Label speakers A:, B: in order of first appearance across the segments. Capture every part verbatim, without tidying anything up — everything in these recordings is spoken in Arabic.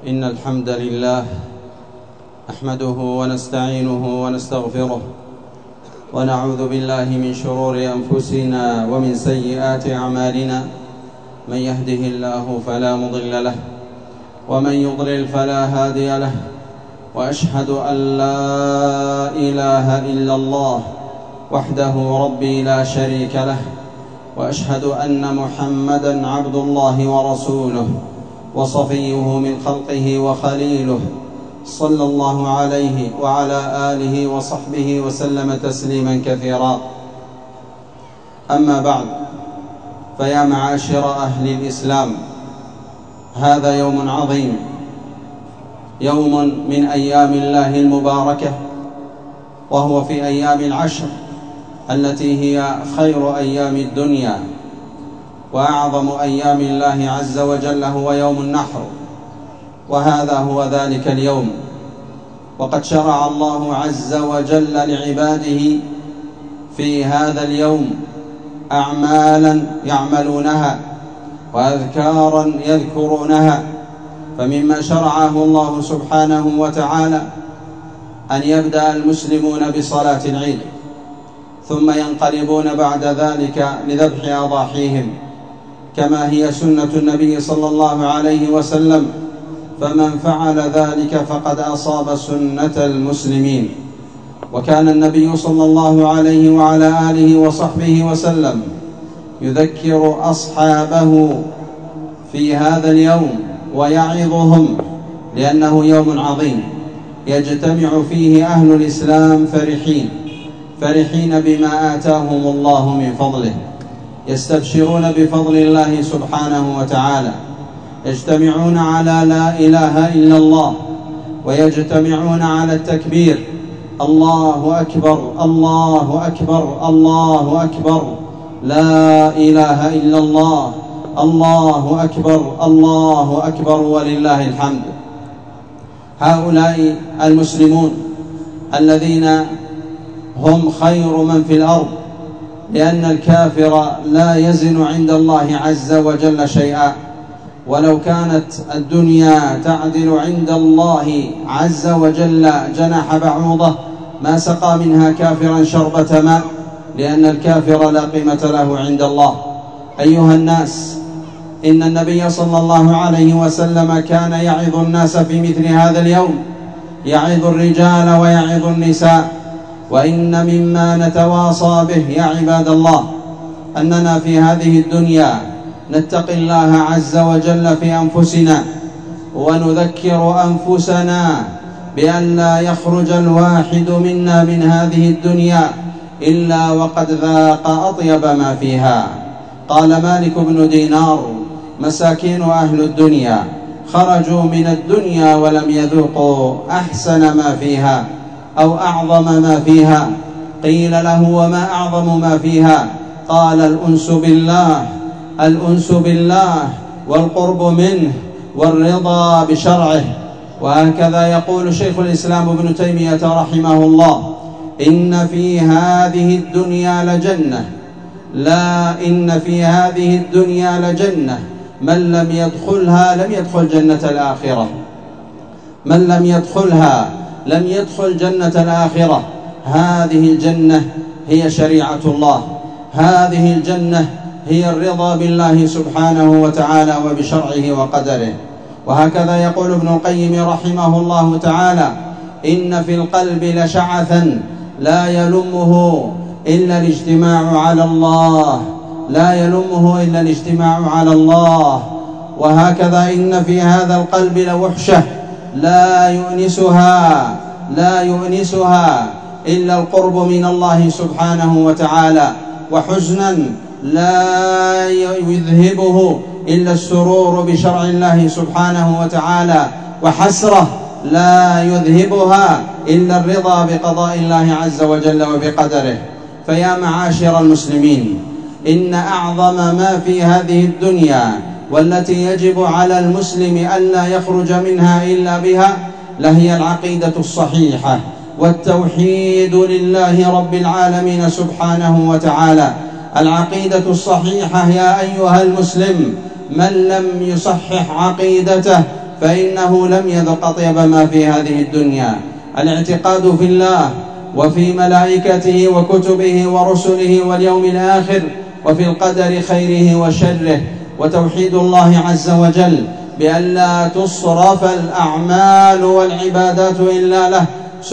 A: إن الحمد لله نحمده ونستعينه ونستغفره ونعوذ بالله من شرور أنفسنا ومن سيئات أعمالنا. من يهده الله فلا مضل له ومن يضلل فلا هادي له، وأشهد أن لا إله إلا الله وحده ربي لا شريك له، وأشهد أن محمدًا عبد الله ورسوله وصفيه من خلقه وخليله، صلى الله عليه وعلى آله وصحبه وسلم تسليما كثيرا. أما بعد، فيا معاشر أهل الإسلام، هذا يوم عظيم، يوم من أيام الله المباركة، وهو في أيام العشر التي هي خير أيام الدنيا، وأعظم أيام الله عز وجل هو يوم النحر، وهذا هو ذلك اليوم. وقد شرع الله عز وجل لعباده في هذا اليوم أعمالا يعملونها وأذكارا يذكرونها. فمما شرعه الله سبحانه وتعالى أن يبدأ المسلمون بصلاة العيد، ثم ينقلبون بعد ذلك لذبح أضاحيهم كما هي سنة النبي صلى الله عليه وسلم، فمن فعل ذلك فقد أصاب سنة المسلمين. وكان النبي صلى الله عليه وعلى آله وصحبه وسلم يذكر أصحابه في هذا اليوم ويعظهم، لأنه يوم عظيم يجتمع فيه أهل الإسلام فرحين فرحين بما آتاهم الله من فضله، يستبشرون بفضل الله سبحانه وتعالى، يجتمعون على لا إله إلا الله، ويجتمعون على التكبير: الله أكبر الله أكبر الله أكبر، لا إله إلا الله، الله أكبر الله أكبر ولله الحمد. هؤلاء المسلمون الذين هم خير من في الأرض، لأن الكافر لا يزن عند الله عز وجل شيئا، ولو كانت الدنيا تعدل عند الله عز وجل جناح بعوضة ما سقى منها كافرا شربة ماء، لأن الكافر لا قيمة له عند الله. أيها الناس، إن النبي صلى الله عليه وسلم كان يعظ الناس في مثل هذا اليوم، يعظ الرجال ويعظ النساء. وإن مما نتواصى به يا عباد الله أننا في هذه الدنيا نتقي الله عز وجل في أنفسنا، ونذكر أنفسنا بأن لا يخرج الواحد منا من هذه الدنيا إلا وقد ذاق أطيب ما فيها. قال مالك بن دينار: مساكين أهل الدنيا خرجوا من الدنيا ولم يذوقوا أحسن ما فيها أو أعظم ما فيها. قيل له: وما أعظم ما فيها؟ قال: الأنس بالله الأنس بالله والقرب منه والرضا بشرعه. وهكذا يقول شيخ الإسلام ابن تيمية رحمه الله: إن في هذه الدنيا لجنة لا إن في هذه الدنيا لجنة من لم يدخلها لم يدخل جنة الآخرة. من لم يدخلها لم يدخل جنة الآخرة. هذه الجنة هي شريعة الله، هذه الجنة هي الرضا بالله سبحانه وتعالى وبشرعه وقدره. وهكذا يقول ابن القيم رحمه الله تعالى: إن في القلب لشعثا لا يلمه إلا الاجتماع على الله لا يلمه إلا الاجتماع على الله. وهكذا إن في هذا القلب لوحشة لا يؤنسها لا يؤنسها إلا القرب من الله سبحانه وتعالى، وحزنا لا يذهبه إلا السرور بشرع الله سبحانه وتعالى، وحسرة لا يذهبها إلا الرضا بقضاء الله عز وجل وبقدره. فيا معاشر المسلمين، إن أعظم ما في هذه الدنيا والتي يجب على المسلم ألا يخرج منها إلا بها لهي العقيدة الصحيحة والتوحيد لله رب العالمين سبحانه وتعالى. العقيدة الصحيحة يا أيها المسلم، من لم يصحح عقيدته فإنه لم يذق أطيب ما في هذه الدنيا. الاعتقاد في الله وفي ملائكته وكتبه ورسله واليوم الآخر وفي القدر خيره وشره، وتوحيد الله عز وجل بأن لا تصرف الأعمال والعبادات إلا له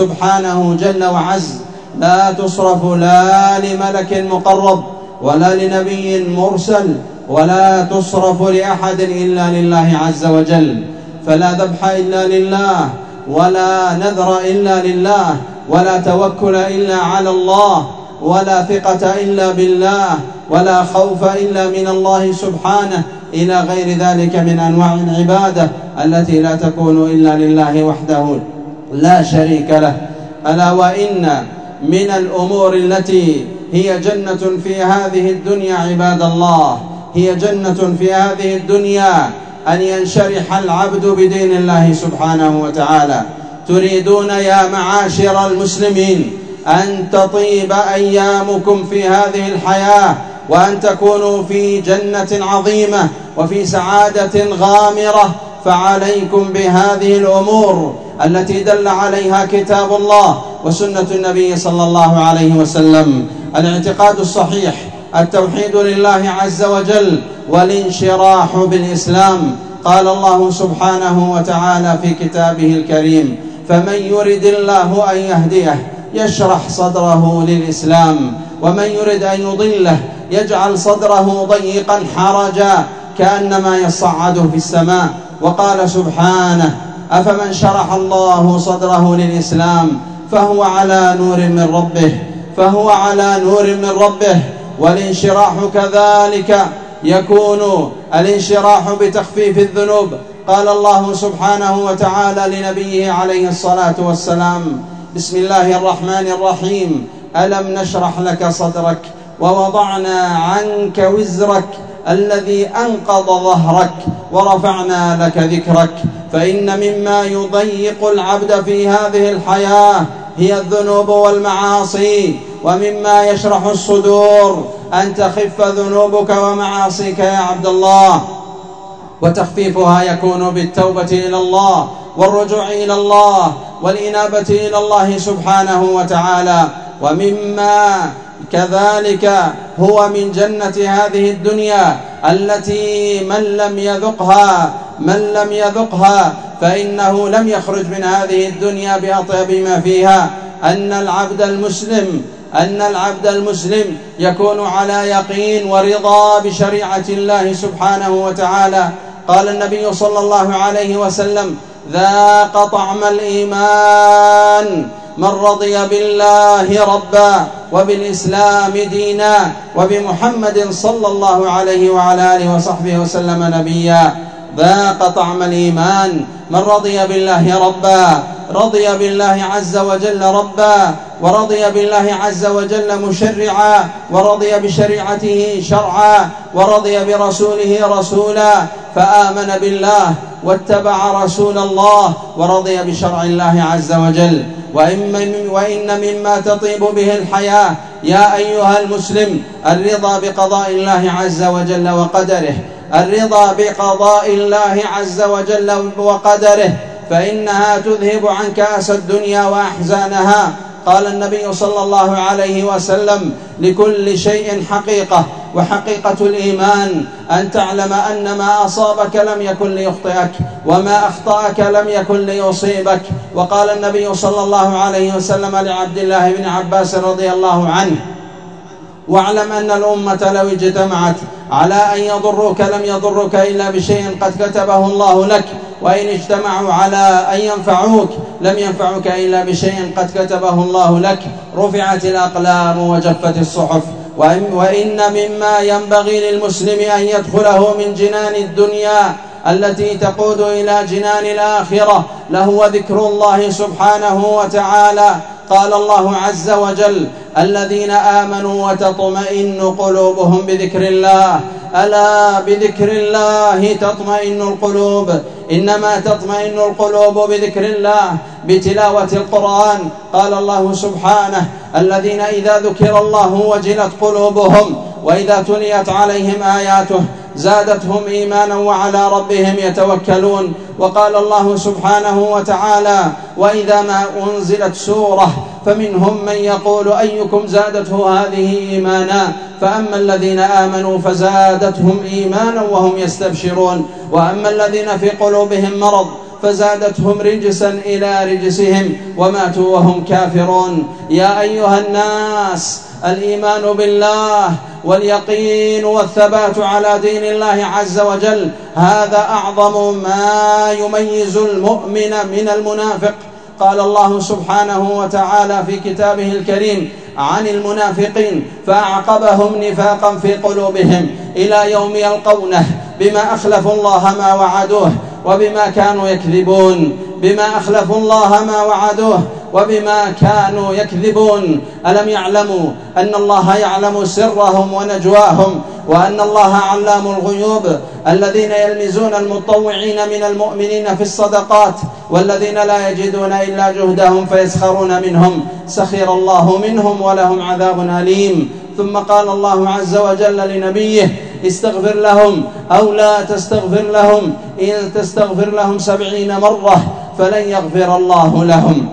A: سبحانه جل وعز، لا تصرف لا لملك مقرب ولا لنبي مرسل، ولا تصرف لأحد إلا لله عز وجل. فلا ذبح إلا لله، ولا نذر إلا لله، ولا توكل إلا على الله، ولا ثقة إلا بالله، ولا خوف إلا من الله سبحانه، إلى غير ذلك من أنواع العبادة التي لا تكون إلا لله وحده لا شريك له. ألا وإن من الأمور التي هي جنة في هذه الدنيا عباد الله، هي جنة في هذه الدنيا أن ينشرح العبد بدين الله سبحانه وتعالى. تريدون يا معاشر المسلمين أن تطيب أيامكم في هذه الحياة، وأن تكونوا في جنة عظيمة وفي سعادة غامرة، فعليكم بهذه الأمور التي دل عليها كتاب الله وسنة النبي صلى الله عليه وسلم: الاعتقاد الصحيح، التوحيد لله عز وجل، والانشراح بالإسلام. قال الله سبحانه وتعالى في كتابه الكريم: فمن يرد الله أن يهديه يشرح صدره للإسلام، ومن يرد أن يضله يجعل صدره ضيقا حرجا كأنما يصعد في السماء. وقال سبحانه: أفمن شرح الله صدره للإسلام فهو على نور من ربه فهو على نور من ربه. والانشراح كذلك يكون الانشراح بتخفيف الذنوب. قال الله سبحانه وتعالى لنبيه عليه الصلاة والسلام: بسم الله الرحمن الرحيم: ألم نشرح لك صدرك ووضعنا عنك وزرك الذي أنقض ظهرك ورفعنا لك ذكرك. فإن مما يضيق العبد في هذه الحياة هي الذنوب والمعاصي، ومما يشرح الصدور أن تخف ذنوبك ومعاصيك يا عبد الله، وتخفيفها يكون بالتوبة إلى الله والرجوع إلى الله والإنابة إلى الله سبحانه وتعالى. ومما كذلك هو من جنة هذه الدنيا التي من لم يذقها من لم يذقها فإنه لم يخرج من هذه الدنيا بأطيب ما فيها، أن العبد المسلم أن العبد المسلم يكون على يقين ورضا بشريعة الله سبحانه وتعالى. قال النبي صلى الله عليه وسلم: ذاق طعم الإيمان من رضي بالله ربا وبالإسلام دينا وبمحمد صلى الله عليه وعلى آله وصحبه وسلم نبيا. ذاق طعم الإيمان من رضي بالله ربا، رضي بالله عز وجل ربا، ورضي بالله عز وجل مشرعا، ورضي بشريعته شرعا، ورضي برسوله رسولا، فآمن بالله واتبع رسول الله ورضي بشرع الله عز وجل. وإن مما تطيب به الحياة يا أيها المسلم الرضا بقضاء الله عز وجل وقدره، الرضا بقضاء الله عز وجل وقدره، فإنها تذهب عنك أسى الدنيا وأحزانها. قال النبي صلى الله عليه وسلم: لكل شيء حقيقة، وحقيقة الإيمان أن تعلم أن ما أصابك لم يكن ليخطئك، وما أخطأك لم يكن ليصيبك. وقال النبي صلى الله عليه وسلم لعبد الله بن عباس رضي الله عنه: واعلم أن الأمة لو اجتمعت على أن يضروك لم يضروك إلا بشيء قد كتبه الله لك، وإن اجتمعوا على أن ينفعوك لم ينفعوك إلا بشيء قد كتبه الله لك. رفعت الأقلام وجفت الصحف. وإن مما ينبغي للمسلم أن يدخله من جنان الدنيا التي تقود إلى جنان الآخرة لهو ذكر الله سبحانه وتعالى. قال الله عز وجل: الذين آمنوا وتطمئن قلوبهم بذكر الله، ألا بذكر الله تطمئن القلوب. إنما تطمئن القلوب بذكر الله، بتلاوة القرآن. قال الله سبحانه: الذين إذا ذكر الله وجلت قلوبهم وإذا تليت عليهم آياته زادتهم إيمانا وعلى ربهم يتوكلون. وقال الله سبحانه وتعالى: وإذا ما أنزلت سورة فمنهم من يقول أيكم زادته هذه إيمانا، فأما الذين آمنوا فزادتهم إيمانا وهم يستبشرون، وأما الذين في قلوبهم مرض فزادتهم رجسا إلى رجسهم وماتوا وهم كافرون. يا أيها الناس، الإيمان بالله واليقين والثبات على دين الله عز وجل هذا أعظم ما يميز المؤمن من المنافق. قال الله سبحانه وتعالى في كتابه الكريم عن المنافقين: فأعقبهم نفاقا في قلوبهم إلى يوم يلقونه بما أخلفوا الله ما وعدوه وبما كانوا يكذبون. بما أخلفوا الله ما وعدوه وبما كانوا يكذبون. ألم يعلموا أن الله يعلم سرهم ونجواهم، وأن الله علام الغيوب؟ الذين يلمزون المتطوعين من المؤمنين في الصدقات والذين لا يجدون إلا جهدهم فيسخرون منهم سخر الله منهم ولهم عذاب أليم. ثم قال الله عز وجل لنبيه: استغفر لهم أو لا تستغفر لهم، إن تستغفر لهم سبعين مرة فلن يغفر الله لهم،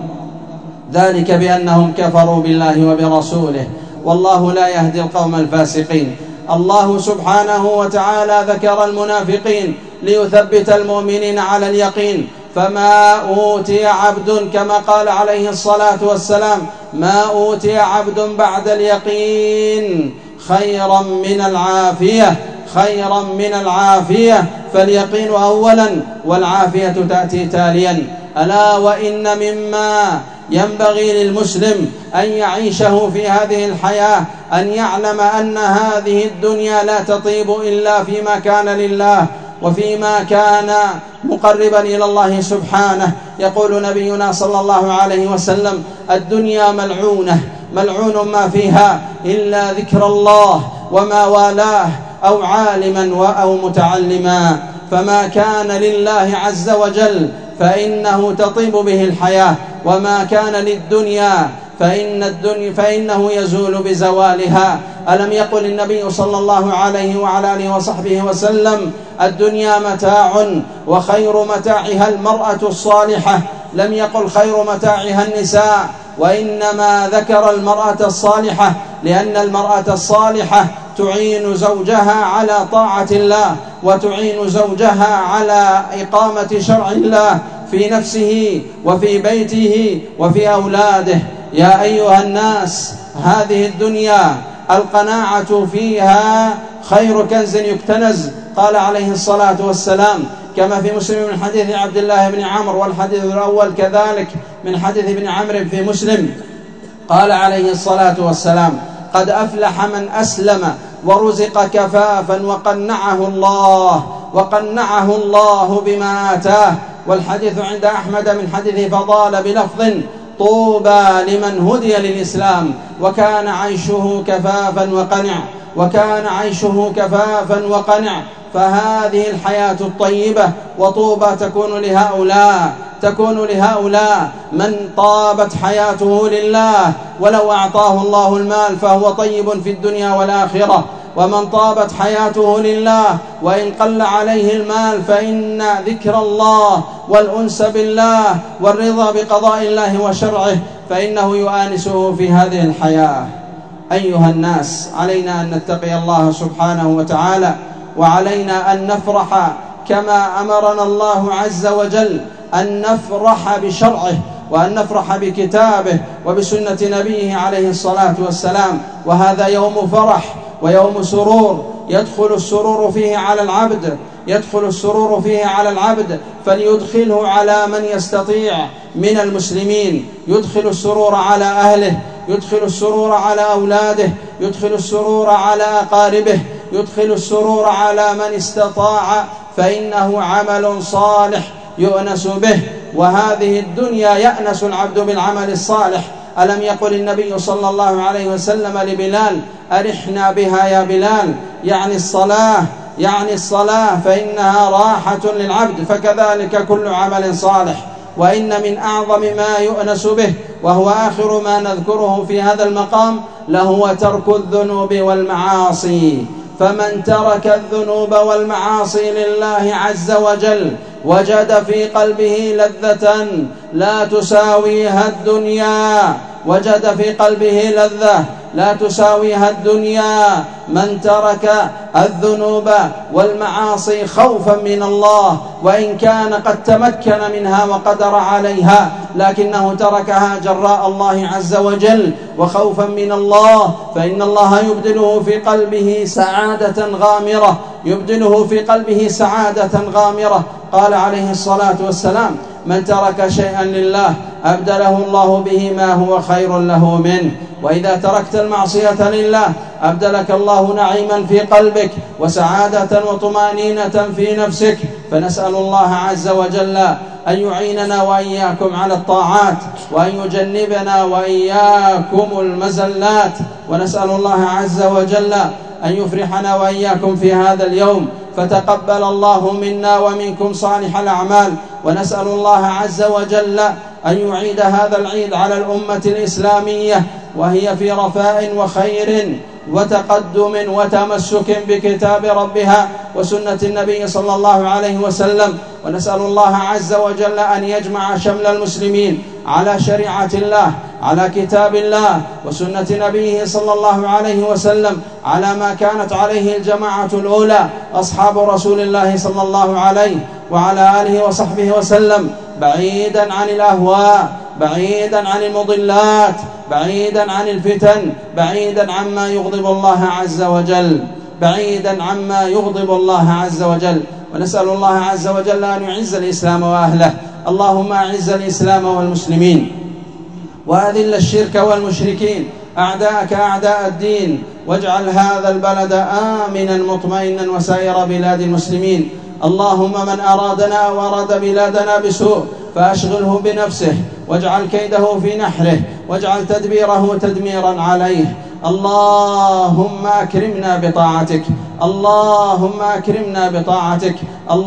A: ذلك بأنهم كفروا بالله وبرسوله، والله لا يهدي القوم الفاسقين. الله سبحانه وتعالى ذكر المنافقين ليثبت المؤمنين على اليقين، فما أوتي عبد، كما قال عليه الصلاة والسلام: ما أوتي عبد بعد اليقين خيرا من العافية، خيرا من العافية، فاليقين أولا والعافية تأتي تاليا. ألا وإن مما ينبغي للمسلم أن يعيشه في هذه الحياة أن يعلم أن هذه الدنيا لا تطيب إلا فيما كان لله وفيما كان مقربا إلى الله سبحانه. يقول نبينا صلى الله عليه وسلم: الدنيا ملعونة، ملعون ما فيها إلا ذكر الله وما والاه أو عالما أو متعلما. فما كان لله عز وجل فإنه تطيب به الحياة، وما كان للدنيا فإن الدنيا فإنه يزول بزوالها. ألم يقل النبي صلى الله عليه وعلى آله وصحبه وسلم: الدنيا متاع وخير متاعها المرأة الصالحة؟ لم يقل خير متاعها النساء، وإنما ذكر المرأة الصالحة، لأن المرأة الصالحة تعين زوجها على طاعة الله، وتعين زوجها على إقامة شرع الله في نفسه وفي بيته وفي أولاده. يا أيها الناس، هذه الدنيا القناعة فيها خير كنز يكتنز. قال عليه الصلاة والسلام كما في مسلم من حديث عبد الله بن عمرو، والحديث الأول كذلك من حديث ابن عمرو في مسلم، قال عليه الصلاة والسلام: قد أفلح من أسلم ورزق كفافا وقنعه الله وقنعه الله بما آتاه. والحديث عند أحمد من حديث فضال بلفظ: طوبى لمن هدي للإسلام وكان عيشه كفافا وقنع وكان عيشه كفافا وقنع. فهذه الحياة الطيبة وطوبى تكون لهؤلاء تكون لهؤلاء من طابت حياته لله، ولو أعطاه الله المال فهو طيب في الدنيا والآخرة. ومن طابت حياته لله وإن قل عليه المال فإن ذكر الله والأنس بالله والرضا بقضاء الله وشرعه فإنه يؤانسه في هذه الحياة. أيها الناس، علينا أن نتقي الله سبحانه وتعالى، وعلينا أن نفرح كما أمرنا الله عز وجل أن نفرح بشرعه، وأن نفرح بكتابه وبسنة نبيه عليه الصلاة والسلام. وهذا يوم فرح ويوم سرور، يدخل السرور فيه على العبد يدخل السرور فيه على العبد فليدخله على من يستطيع من المسلمين. يدخل السرور على أهله، يدخل السرور على أولاده، يدخل السرور على أقاربه، يدخل السرور على من استطاع، فإنه عمل صالح يؤنس به. وهذه الدنيا يأنس العبد بالعمل الصالح. ألم يقل النبي صلى الله عليه وسلم لبلال: أرحنا بها يا بلال، يعني الصلاة يعني الصلاة فإنها راحة للعبد. فكذلك كل عمل صالح. وإن من أعظم ما يؤنس به، وهو آخر ما نذكره في هذا المقام، لهو ترك الذنوب والمعاصي. فمن ترك الذنوب والمعاصي لله عز وجل وجد في قلبه لذة لا تساويها الدنيا، وجد في قلبه لذة لا تساويها الدنيا. من ترك الذنوب والمعاصي خوفا من الله، وإن كان قد تمكن منها وقدر عليها، لكنه تركها جراء الله عز وجل وخوفا من الله، فإن الله يبدله في قلبه سعادة غامرة، يبدله في قلبه سعادة غامرة. قال عليه الصلاة والسلام: من ترك شيئا لله أبدله الله به ما هو خير له منه. وإذا تركت المعصية لله أبدلك الله نعيما في قلبك وسعادة وطمأنينة في نفسك. فنسأل الله عز وجل أن يعيننا وإياكم على الطاعات، وأن يجنبنا وإياكم المزلات، ونسأل الله عز وجل أن يفرحنا وإياكم في هذا اليوم، فتقبل الله منا ومنكم صالح الأعمال. ونسأل الله عز وجل أن يعيد هذا العيد على الأمة الإسلامية وهي في رفاء وخير وتقدم وتمسك بكتاب ربها وسنة النبي صلى الله عليه وسلم. ونسأل الله عز وجل أن يجمع شمل المسلمين على شريعة الله، على كتاب الله وسنة نبيه صلى الله عليه وسلم، على ما كانت عليه الجماعة الأولى أصحاب رسول الله صلى الله عليه وعلى آله وصحبه وسلم، بعيدا عن الأهواء، بعيدا عن المضلات، بعيدا عن الفتن، بعيدا عما يغضب الله عز وجل، بعيدا عما يغضب الله عز وجل. ونسأل الله عز وجل أن يعز الإسلام وأهله. اللهم أعز الإسلام والمسلمين، وأذل الشرك والمشركين، أعداءك أعداء الدين، واجعل هذا البلد آمنا مطمئنا وسائر بلاد المسلمين. اللهم من أرادنا وأراد بلادنا بسوء فأشغله بنفسه، واجعل كيده في نحره، واجعل تدبيره تدميرا عليه. اللهم أكرمنا بطاعتك، اللهم أكرمنا بطاعتك،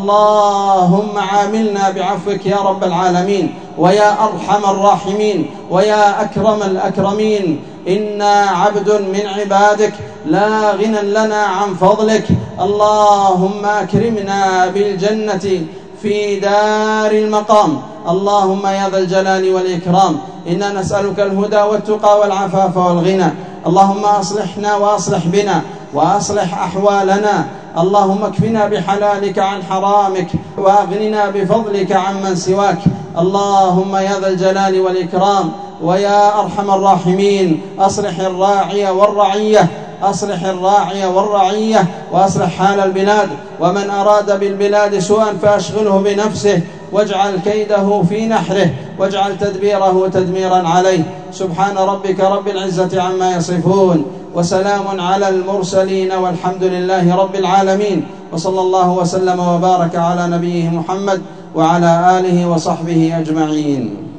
A: اللهم عاملنا بعفوك يا رب العالمين ويا أرحم الراحمين ويا أكرم الأكرمين. إنا عبد من عبادك لا غنى لنا عن فضلك. اللهم أكرمنا بالجنة في دار المقام. اللهم يا ذا الجلال والإكرام، إنا نسألك الهدى والتقى والعفاف والغنى. اللهم أصلحنا وأصلح بنا وأصلح أحوالنا. اللهم اكفنا بحلالك عن حرامك، وأغننا بفضلك عمن سواك. اللهم يا ذا الجلال والإكرام ويا أرحم الراحمين، أصلح الراعي والرعية، أصلح الراعي والرعية، وأصلح حال البلاد. ومن أراد بالبلاد سوءا فأشغله بنفسه، واجعل كيده في نحره، واجعل تدبيره تدميرا عليه. سبحان ربك رب العزة عما يصفون، وسلام على المرسلين، والحمد لله رب العالمين. وصلى الله وسلم وبارك على نبيه محمد وعلى آله وصحبه أجمعين.